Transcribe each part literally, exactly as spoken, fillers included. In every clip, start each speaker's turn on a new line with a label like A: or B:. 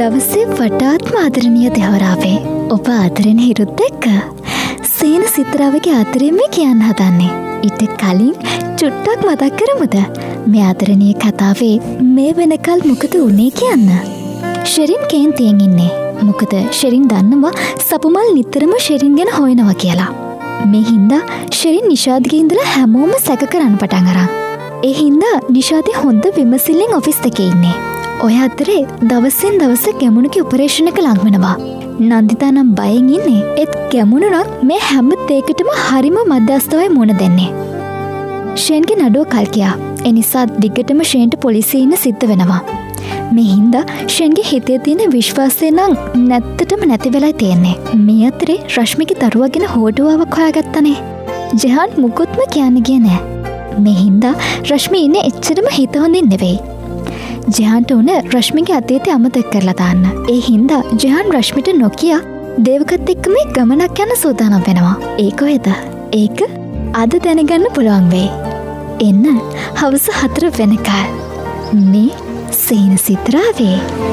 A: දවසේ වඩාත්ම ආදරණීය දෙවරාවේ ඔබ ආදරෙන හිරුත් එක්ක සේන සිත්‍රාවගේ ආදරයෙන් මේ කියන්න හදන්නේ. ඊට කලින් චුට්ටක් මතක් කරමුද මේ ආදරණීය කතාවේ මේ වෙනකල් මොකද වුනේ කියන්න. ෂෙරින් කේන්තියෙන් ඉන්නේ. මොකද ෂෙරින් දන්නවා සපුමල් නිතරම ෂෙරින් ගැන හොයනවා කියලා. මේ හින්දා ෂෙරින් නිෂාද්ගේ ඉඳලා හැමෝම සැක කරන්න පටන් අරන්. ඒ හින්දා නිෂාදේ හොඳ විමසිල්ලෙන් ඔෆිස් එකේ ඉන්නේ. ඔය අතරේ දවසෙන් දවස ගැමුණුගේ ඔපරේෂන් එක ලඟ වෙනවා. නන්දිතා නම් බයෙන් ඉන්නේ. ඒත් ගැමුණු නම් මේ හැම දෙයකටම හරිම මැදස්තවයි මුණ දෙන්නේ. ෂේන්ගේ නඩුව කල් ගියා. ඒ නිසා දිගටම ෂේන්ට පොලිසියේ ඉන්න සිද්ධ වෙනවා. මේ හින්දා ෂේන්ගේ හිතේ තියෙන විශ්වාසය නම් නැත්තටම නැති වෙලා තියෙන්නේ. මේ අතරේ රශ්මිගේ දරුවා ගැන හොඩුවාවක් හොයාගත්තනේ. ජෙහාන් මුකුත්ම කියන්න ගියේ නෑ. මේ හින්දා රශ්මි ඉන්නේ එච්චරම හිත හොඳින් නෙවෙයි. ජෙහාන්ට උන රශ්මිගේ අතීතය අමතක කරලා දාන්න. ඒ හින්දා ජෙහාන් රශ්මිට නොකිය දේවකත් එක්ක මේ ගමනක් යන සූදානම් වෙනවා. ඒක කොහෙද? ඒක අද දැනගන්න පුළුවන් වෙයි. එන්න හවස හතර වෙනකල් මේ සේන සිත්‍රාවේ.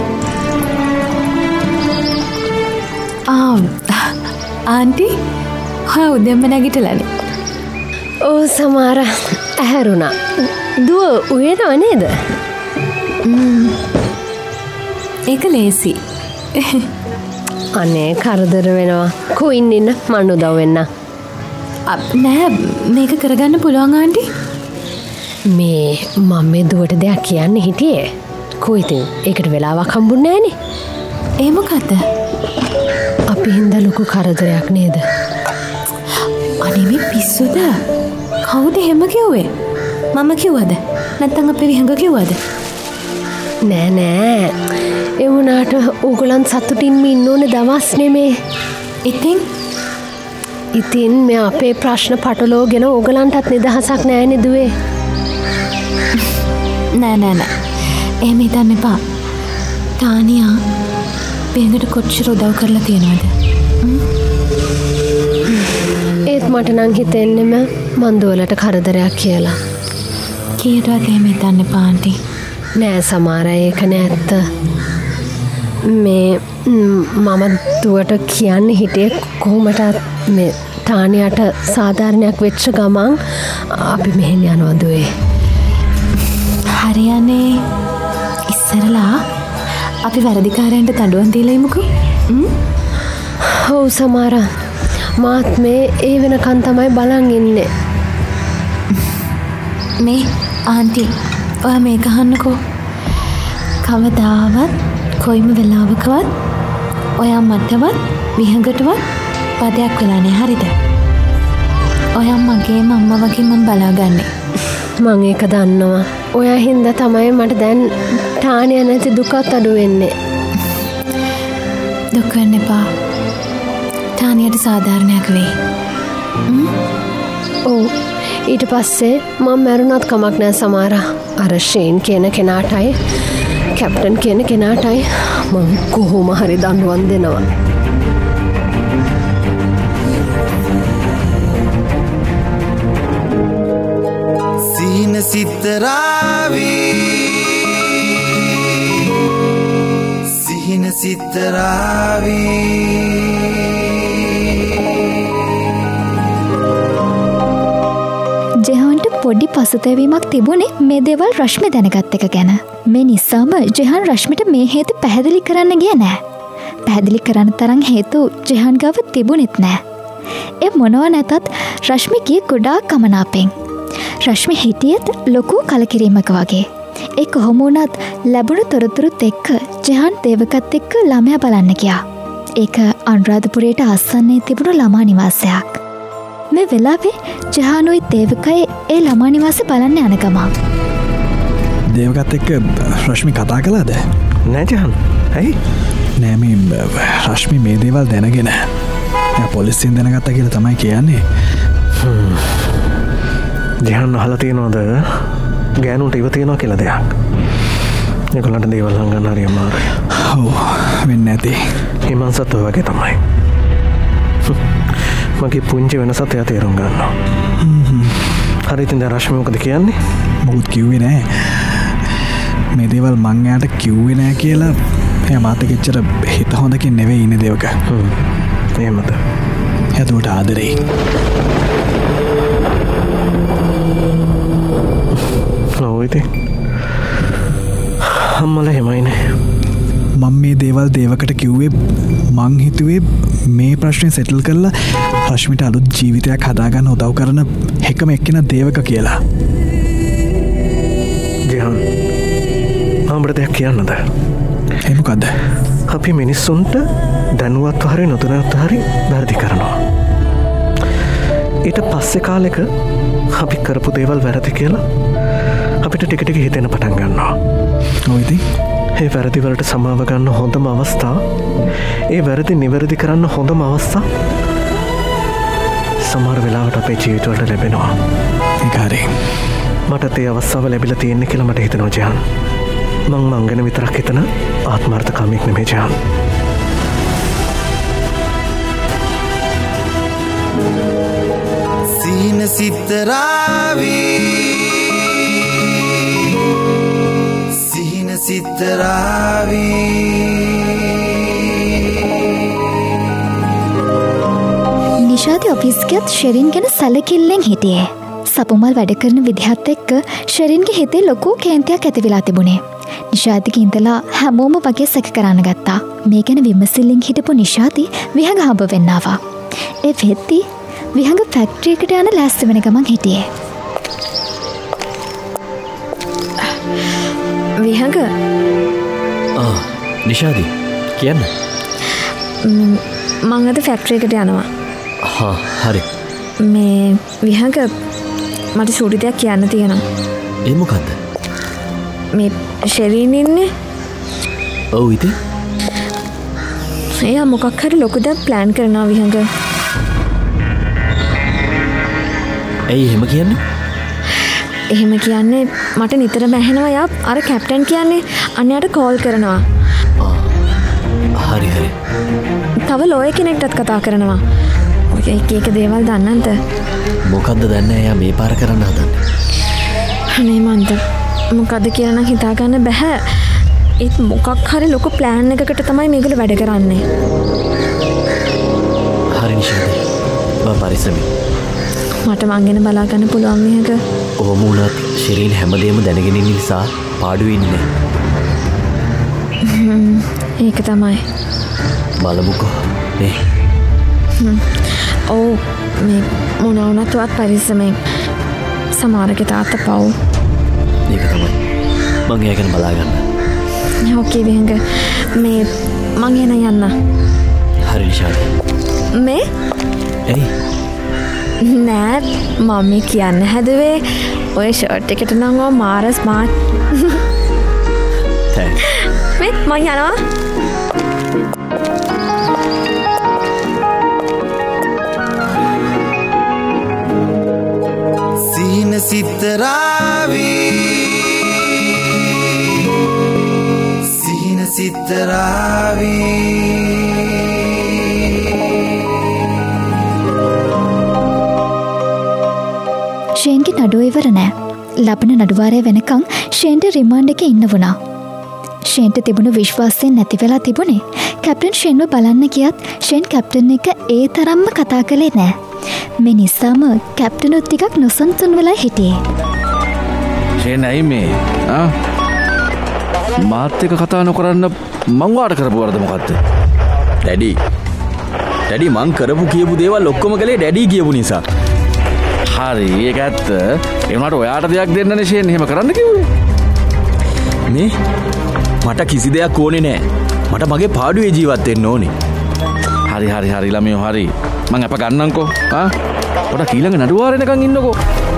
B: ආ ආන්ටි හා උදෙන්ම නැගිටලානේ.
C: ඕ සමාර ඇහැරුණා. දුව උයනව නේද?
B: ඒක ලේසි.
C: අනේ කරදර වෙනවා. කොයින් ඉන්න මන් උදව් වෙන්න.
B: නෑ මේක කරගන්න පුළුවන් ආන්ටි.
C: මේ මම මේ දුවට දෙයක් කියන්න හිටියේ. කොයි ඉතින් ඒකට වෙලාවක් හම්බුන්නේ නෑනේ.
B: ඒ මොකද්ද?
C: අපි හින්දා ලොකු කරදරයක් නේද?
B: අනේ මේ පිස්සුද? කවුද එහෙම කිව්වේ? මම කිව්වද? නැත්නම් අපේ විහඟ කිව්වද?
C: නෑ නෑ. ඒ වුණාට ඕගොල්ලන් සතුටින්ම ඉන්න ඕනේ දවස් නෙමේ.
B: ඉතින්
C: ඉතින් මේ අපේ ප්‍රශ්න පටලෝගෙන ඕගොල්ලන්ටත් නිදහසක් නෑනේ දුවේ.
B: නෑ නෑ නෑ. එහෙම හිතන්න එපා. තානියා බෙන්ගට කොච්චර උදව් කරලා තියෙනවද?
C: ඒත් මට නම් හිතෙන්නෙම මන් දුවලට කරදරයක් කියලා.
B: කීයටවත් එහෙම හිතන්න එපා ආන්ටි.
C: නෑ සමාර ඒක නැත්ත. මේ මම දුවට කියන්න හිටියේ කොහොමටත් මේ තානියට සාධාරණයක් වෙච්ච ගමන් අපි මෙහෙම යනවා දුවේ.
B: හරියනේ. ඉස්සරලා අපි වැරදිකාරයන්ට දඬුවම් දීලා ඉමුකෝ.
C: ඔව් සමාර. මාත් මේ ඒ වෙනකන් තමයි බලන් ඉන්නේ.
B: මේ ආන්ටි ඔයා මේක අහන්නකෝ. කවදාවත් කොයිම වෙලාවකවත් ඔයා මටවත් විහඟටවත් පදයක් වෙලා නෑ හරිද? ඔයා මගේ අම්මා වගේ මම බලාගන්නේ.
C: මං ඒක දන්නවා. ඔයා හින්දා තමයි මට දැන් තානිය නැති දුකත් අඩු වෙන්නේ.
B: දුක් වෙන්න එපා. තානියට සාධාරණයක් වෙයි.
C: ඔව්. ඊට පස්සේ මම මැරුණත් කමක් නෑ සමාරා. අර ෂේන් කියන කෙනාටයි කැප්ටන් කියන කෙනාටයි මම කොහොම හරි දඬුවම් දෙනවා.
D: සීන සිත්තරාවේ සිහින සිත්තරාවේ
A: ජෙහාන්ට පොඩි පසුතැවීමක් තිබුණේ මේ දේවල් රශ්මි දැනගත් එක ගැන. මේ නිසාම ජෙහාන් රශ්මිට මේ හේතු පැහැදිලි කරන්න ගියේ නෑ. පැහැදිලි කරන්න තරම් හේතු ජෙහාන් ගාව තිබුණෙත් නෑ. ඒ මොනවා නැතත් රශ්මි ගියේ ගොඩාක් කමනාපෙන්. රශ්මි හිටියෙත් ලොකු කලකිරීමක වගේ. ඒ කොහොම වුණත් ලැබුණු තොරතුරුත් එක්ක ජෙහාන් දේවකත් එක්ක ළමයා බලන්න ගියා. ඒක අනුරාධපුරයට ආසන්නයේ තිබුණු ළමා නිවාසයක්. මේ වෙලාවේ ජෙහානුයි දේවකයි ඒ ළමා නිවාසෙ බලන්න යන ගමන්
E: දේවකත් එක්ක රශ්මි කතා කළාද?
F: නෑ ජෙහාන්. ඇයි?
E: නෑ මේ රශ්මි මේ දේවල් දැනගෙන එයා පොලිසියෙන් දැනගත්තා කියලා තමයි කියන්නේ.
F: ජෙහාන් අහලා තියෙනවද ගෑනුන්ට ඉව තියෙනවා කියලා දෙයක්? ඒගොල්ලන්ට දේවල් හංගන්න හරි අමාරුයි.
E: ඔව් වෙන්නේ නැති.
F: හිමන්සත් ඔය වගේ තමයි. මගේ පුංචි වෙනසත් එයා තේරුම් ගන්නවා. හරි ඉතින් දැන් රශ්මි මොකද කියන්නේ?
E: මොකුත් කිව්වේ නෑ. මේ දේවල් මං එයාට කිව්වේ නෑ කියලා එයා මාත් එක්ක එච්චර හිත හොඳකින් නෙවෙයි ඉන්නේ දේවක.
F: හ්ම්. එහෙමද?
E: එයාට ආදරේ.
F: ඔව් ඉතින්. අම්මලා එහෙමයිනේ.
E: මම මේ දේවල් දේවකට කිව්වේ මං හිතුවේ මේ ප්‍රශ්නේ සෙටල් කරලා රශ්මිට අලුත් ජීවිතයක් හදාගන්න උදව් කරන එකම එක්කෙනා දේවක කියලා.
F: ජයන් ආම්බට දෙයක් කියන්නද?
E: ඒ මොකද්ද?
F: අපි මිනිස්සුන්ට දැනුවත්ව හරි නොදැනුවත්ව හරි වැරදි කරනවා. ඊට පස්සේ කාලෙක අපි කරපු දේවල් වැරදි කියලා අපිට ටික ටික හිතෙන්න පටන් ගන්නවා.
E: ඔව් ඉතින්
F: ඒ වැරදි වලට සමාව ගන්න හොඳම අවස්ථා, ඒ වැරදි නිවැරදි කරන්න හොඳම අවස්ථා සමහර වෙලාවට අපේ ජීවිතවලට ලැබෙනවා.
E: ඒක හරි.
F: මට ඒ අවස්ථාව ලැබිලා තියෙන්නේ කියලා මට හිතෙනවා ජයන්. මං මං ගැන විතරක් හිතන ආත්මార్థකාමීෙක් නෙමෙයි ජයන්.
D: සීන සිතරාවී සිහින සිතරාවී
A: නිෂාදි ඔෆිස් ගියත් ෂෙරින් ගැන සැලකිල්ලෙන් හිටියේ. සපුමල් වැඩ කරන විදිහත් එක්ක ෂෙරින්ගේ හිතේ ලොකු කේන්තියක් ඇති වෙලා තිබුණේ. නිෂාදිගේ ඉඳලා හැමෝම වගේ සැක කරන්න ගත්තා. මේ ගැන විමසිල්ලෙන් හිටපු නිෂාදි විහඟ හම්බ වෙන්න ආවා. ඒ වෙද්දි විහඟ ෆැක්ටරි එකට යන ලෑස්ති වෙන ගමන් හිටියේ.
C: විහඟ
G: ආ නිෂාදි කියන්න.
C: මං අද ෆැක්ටරි එකට යනවා.
G: හා හරි.
C: මේ විහඟ මට සුඩි දෙයක් කියන්න තියෙනවා.
G: ඒ මොකද්ද?
C: මේ ෂෙරීන් ඉන්නේ.
G: ඔව් ඉතින්.
C: එයා මොකක් හරි ලොකු දෙයක් ප්ලෑන් කරනවා විහඟ.
G: ඇයි එහෙම කියන්නේ?
C: එහෙම කියන්නේ මට නිතරම ඇහෙනවා යා අර කැප්ටන් කියන්නේ අන්‍යයට කෝල් කරනවා.
G: හරි හරි.
C: තව ලෝය කෙනෙක්ටත් කතා කරනවා. ඔය එක එක දේවල් දන්නන්ද?
G: මොකද්ද දන්නේ? එයා මේ පාර කරන්න හදන්නේ.
C: අනේ මන්ද මොකද්ද කියලා නම් හිතා ගන්න බෑ. ඒත් මොකක් හරි ලොකු ප්ලෑන් එකකට තමයි මේගොල්ලෝ වැඩ කරන්නේ.
G: හරි නිෂාදි. බා පරිස්සමෙන්.
C: මට මං ගැන බලා ගන්න පුළුවන් මේක.
G: ඔහොම වුණත් ෂෙරීන් හැමදේම දැනගෙන ඉන්න නිසා පාඩුවේ ඉන්නේ.
C: ඒක තමයි.
G: බලමුකෝ. නේ.
C: ඔව් මේ මොන වුණත් වත් පරිස්සමෙන්. සමහරගේ තාත්තා පව්.
G: ඒක තමයි. මං එයා ගැන බලා ගන්න.
C: ඕකේ විහඟ මේ මං එන යන්න.
G: හරි නිෂාදි.
C: මේ
G: එයි
C: නෑ මම කියන්න හැදුවේ ඔය ෂර්ට් එකට නම් ඔය මාර ස්මාර්ට්.
G: තෑන්ක්ස්.
C: මේ මං යනවා.
D: සීන සිතරාවී සිහින සිතරාවී
A: ෂේන්ගේ නඩුව ඉවර නෑ. ලබන නඩුවාරය වෙනකං ෂේන්ට රිමාන්ඩ් එකේ ඉන්න වුණා. ෂේන්ට තිබුණු විශ්වාසයෙන් නැති වෙලා තිබුණේ කැප්ටන් ෂේන්ව බලන්න ගියත් ෂේන් කැප්ටන් එක ඒ තරම්ම කතා කළේ නෑ. මේ නිසාම කැප්ටනුත් ටිකක් නොසන්සුන් වෙලා හිටියේ.
H: ෂේන් ඇයි මේ? ආ මාත් එක්ක කතා නොකරන්න මං වාට කරපු වරද මොකද්ද? ඩැඩි. ඩැඩි මං කරපු කියපු දේවල් ඔක්කොම කළේ ඩැඩි කියපු නිසා. හරි ඒක ඇත්ත. ඒ වුණාට ඔයාට දෙයක් දෙන්නනේ ෂේන් එහෙම කරන්න කිව්වේ. මේ මට කිසි දෙයක් ඕනේ නෑ. මට මගේ පාඩුවේ ජීවත් වෙන්න ඕනේ. හරි හරි හරි ළමයෝ හරි. මං අප ගන්නම්කෝ. ආ පොඩක් ඊළඟ නඩුවාරෙනකන් ඉන්නකෝ.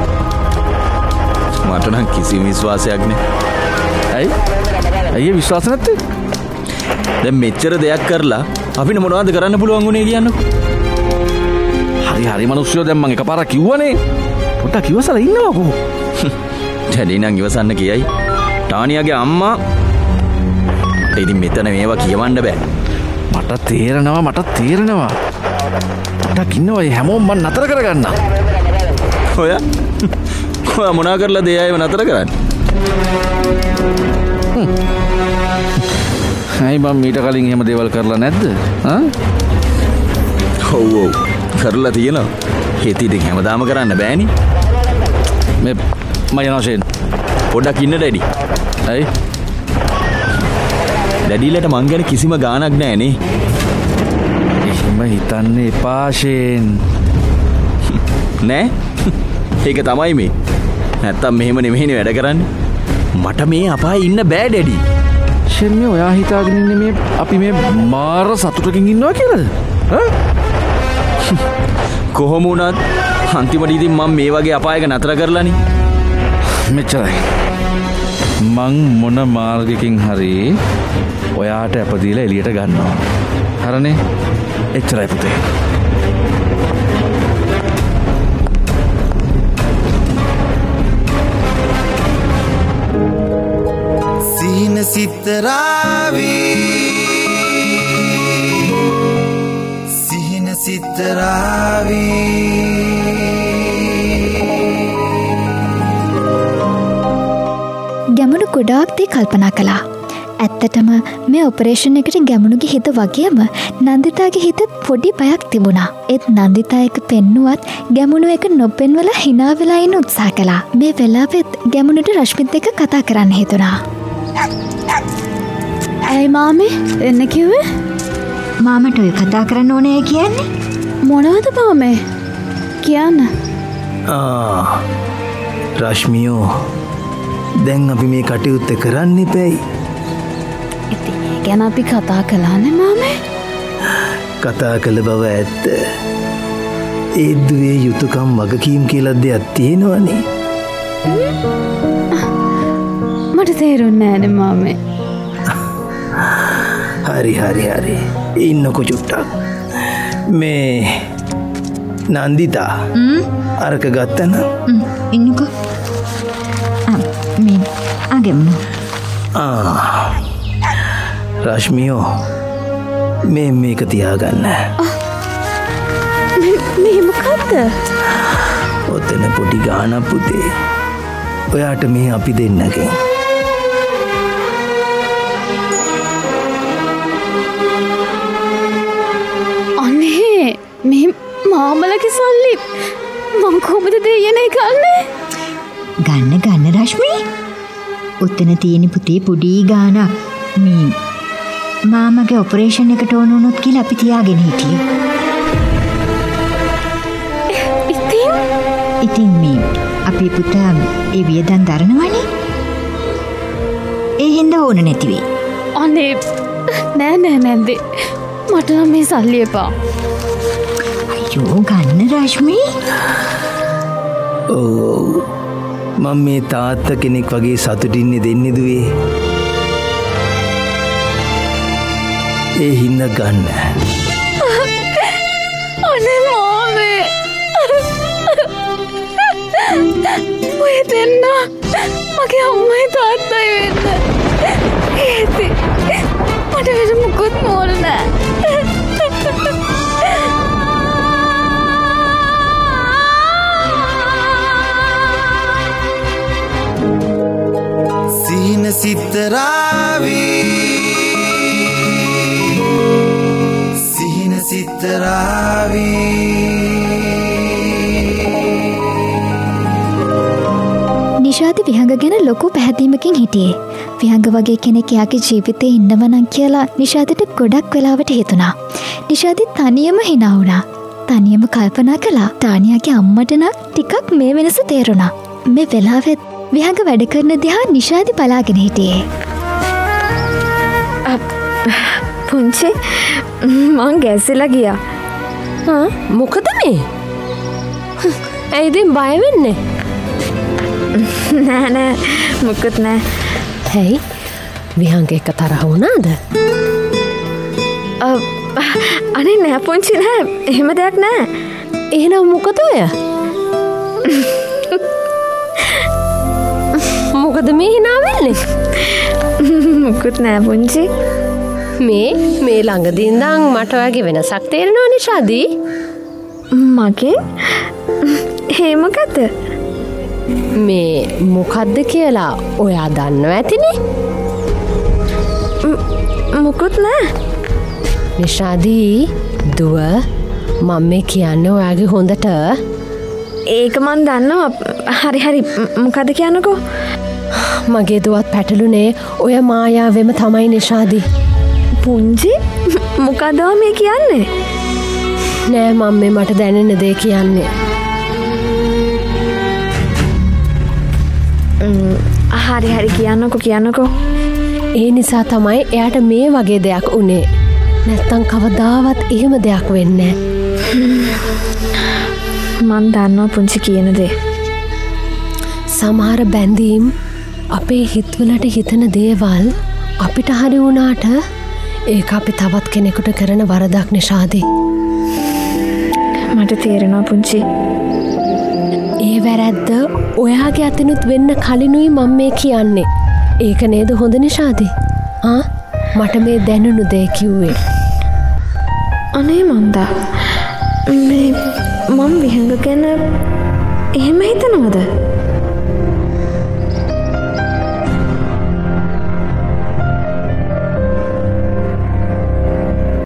H: මට නම් කිසිම විශ්වාසයක් නෑ. ඇයි? ඇයි විශ්වාස නැත්තේ? දැන් මෙච්චර දෙයක් කරලා අපිට මොනවද කරන්න පුළුවන් උනේ කියන්නකෝ. හරි හරි මිනිස්සුયો දැන් මං එකපාරක් කිව්වනේ. පොඩ්ඩක් ඉවසලා ඉන්නවකෝ. ඩැඩි නම් ඉවසන්න කියයි. ටානියාගේ අම්මා මට ඉතින් මෙතන මේවා කියවන්න බෑ. මට තේරෙනවා මට තේරෙනවා. පොඩ්ඩක් ඉන්නවා මේ හැමෝම මන් නතර කරගන්න. ඔයා ඔයා මොනා කරලා දෙයයිව නතර කරන්නේ? ඇයි මම මීට කලින් එහෙම දේවල් කරලා නැද්ද? ආ? ඔව් ඔව් කරලා තියෙනවා. ඒත් ඉතින් හැමදාම කරන්න බෑනේ. මේ මම යනවා ෂේන්. පොඩ්ඩක් ඉන්න ඩැඩි. ඇයි? ඩැඩිලට මං ගැන කිසිම ගාණක් නැහැ නේ. එහෙම හිතන්න එපා ෂේන්. නෑ? ඒක තමයි මේ. නැත්තම් මෙහෙම නෙමෙයිනේ වැඩ කරන්නේ. මට මේ අපායේ ඉන්න බෑ ඩැඩි. ෂෙන් මේ ඔයා හිතාගෙන ඉන්නේ මේ අපි මේ මාර සතුටකින් ඉන්නවා කියලාද? ඈ? කොහොම වුණත් අන්තිමට ඉතින් මම මේ වගේ අපායක නතර කරලානේ. මෙච්චරයි. මං මොන මාර්ගකින් හරි ඔයාට අපදීලා එළියට ගන්නවා. හරනේ? එච්චරයි පුතේ.
D: සිහින සිතරාවී සිහින සිතරාවී
A: ගැමුණු ගොඩාක් දේ කල්පනා කළා. ඇත්තටම මේ ඔපරේෂන් එකට ගැමුණුගේ හිත වගේම නන්දිතාගේ හිත පොඩි බයක් තිබුණා. ඒත් නන්දිතා එක පෙන්නුවත් ගැමුණු එක නොපෙන්වලා hina වෙලා ඉන්න උත්සාහ කළා. මේ වෙලාවෙත් ගැමුණුට රශ්මිත් එක්ක කතා කරන්න හිතුණා.
B: ඇයි මාමේ එන්න කිව්වේ?
A: මාමට ඔය කතා කරන්න ඕනේ කියන්නේ?
B: මොනවද මාමේ? කියන්න.
I: ආ රශ්මියෝ දැන් අපි මේ කටයුත්ත කරන්න එපැයි.
B: ඉතින් ඒ ගැන අපි කතා කළානේ මාමේ.
I: කතා කළ බව ඇත්ත. ඒ දුවේ යුතුයකම් වගකීම් කියලා දෙයක් තියෙනවනේ.
B: මට තේරුන්නේ නෑනේ මාමේ.
I: හරි හරි හරි. ඉන්නකො චුට්ටක්. මේ නන්දිතා අරක ගත්තන
A: ඉන්නකො. මේ ආගෙමු.
I: ආ රශ්මියෝ මේ මේක තියාගන්න.
B: මේ මොකද්ද?
I: ඔතන පොඩි ගානක් පුතේ. ඔයාට මේ අපි දෙන්නගෙන්.
B: අනේ මේ මාමලගේ සල්ලි මං කොහොමද දෙයනේ ගන්නේ?
A: ගන්න ගන්න රශ්මි. උත්තන තියෙන පුතේ පොඩි ගානක්. මේ මාමගේ ඔපරේෂන් එකට ඕන වුණොත් කියලා අපි තියාගෙන හිටියේ.
B: ඉතින්
A: ඉතින් මේ අපේ පුතා ඒ වියදම් දරනවනේ. ඒ හින්දා ඕන නැති වෙයි.
B: අනේ නෑ නෑ නැන්දේ. මට නම් මේ සල්ලි එපා.
A: අයියෝ ගන්න රශ්මි.
I: ඔව් මම මේ තාත්තා කෙනෙක් වගේ සතුටින්නේ දෙන්නේ දුවේ. ඒ හින්දා ගන්න.
B: අනේ මාමේ. ඔය දෙන්න මගේ අම්මයි තාත්තයි වෙන්න. ඒත් මට වෙන මොකුත් මොල් නෑ.
D: සිහින සිතරාවී සිහින සිතරාවී
A: නිෂාදි විහඟ ගැන ලොකු පැහැදීමකින් හිටියේ. විහඟ වගේ කෙනෙක් එයාගේ ජීවිතේ ඉන්නවනම් කියලා නිෂාදිට ගොඩක් වෙලාවට හිතුණා. නිෂාදි තනියම hina වුණා. තනියම කල්පනා කළා. තානියාගේ අම්මට නම් ටිකක් මේ වෙනස තේරුණා. මේ වෙලාවෙත් විහඟ වැඩ කරන දිහා නිෂාදි බලාගෙන හිටියේ.
C: පුංචි මං ගැසිලා ගියා. හා මොකද මේ? ඇයි ඉතින් බය වෙන්නේ?
B: නෑ නෑ මොකුත් නෑ.
C: ඇයි විහඟ එක තරහ වුණාද?
B: අනේ නෑ පුංචි නෑ. එහෙම දෙයක් නෑ.
C: එහෙනම් මොකද ඔය? මොකද මේ hina වෙන්නේ?
B: මොකුත් නෑ පුංචි.
C: මේ මේ ළඟදී ඉඳන් මට වගේ වෙනසක් තේරෙනවා නිෂාදී.
B: මගේ? ඒ මොකද?
C: මේ මොකද්ද කියලා ඔයා දන්නව ඇතිනේ.
B: මොකුත් නෑ.
C: නිශාදී දුව මම මේ කියන්නේ ඔයාගේ හොඳට.
B: ඒක මන් දන්නවා. හරි හරි මොකද කියන්නකෝ.
C: මගේ දුවත් පැටලුනේ ඔය මායාවෙම තමයි නිශාදී.
B: පුංචි මොකද මේ කියන්නේ?
C: නෑ මම මේ මට දැනෙන දේ කියන්නේ.
B: හරි හරි කියන්නකෝ කියන්නකෝ.
C: ඒ නිසා තමයි එයාට මේ වගේ දෙයක් උනේ. නැත්තම් කවදාවත් එහෙම දෙයක් වෙන්නේ
B: මන් දන්නවා පුංචි කියන දේ.
C: සමහර බැඳීම් අපේ හිතවලට හිතන දේවල් අපිට හරි වුණාට ඒක අපි තවත් කෙනෙකුට කරන වරදක් නිශාදී.
B: මට තේරෙනවා පුංචි.
C: ඒ වැරැද්ද ඔයාගේ අතිනුත් වෙන්න කලිනුයි මම මේ කියන්නේ. ඒක නේද හොඳ නිශාදී? ආ මට මේ දැනුණු දේ කිව්වේ.
B: අනේ මන්දා මේ මම විහඟ ගැන එහෙම හිතනවද?